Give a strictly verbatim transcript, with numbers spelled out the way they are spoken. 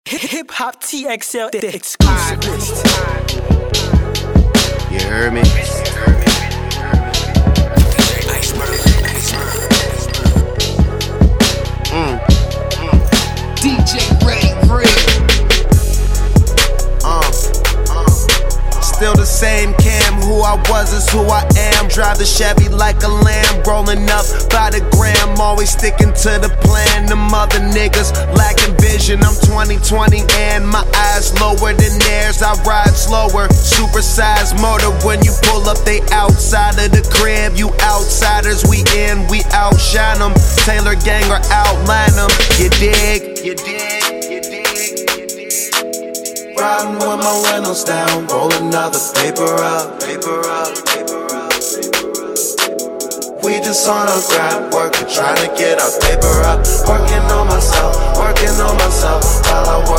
Hip Hop T X L, the exclusive list. You heard me? Mm. Mm. D J Ray Ray. Uh, uh. Still the same Cam, who I was is who I am. Drive the Chevy like a lamb, rolling up by the gram. Always sticking to the plan. Them other niggas lacking vision. I'm twenty twenty and my eyes lower than theirs. I ride slower, supersized motor. When you pull up, they outside of the crib. You outsiders, we in, we outshine them. Taylor gang or outline them. You dig? You dig? You dig? You dig? Riding with my windows down, roll another paper up, paper up, paper up, paper up. We just on a grind, working, trying to get our paper up. Working on myself, working on myself while I work.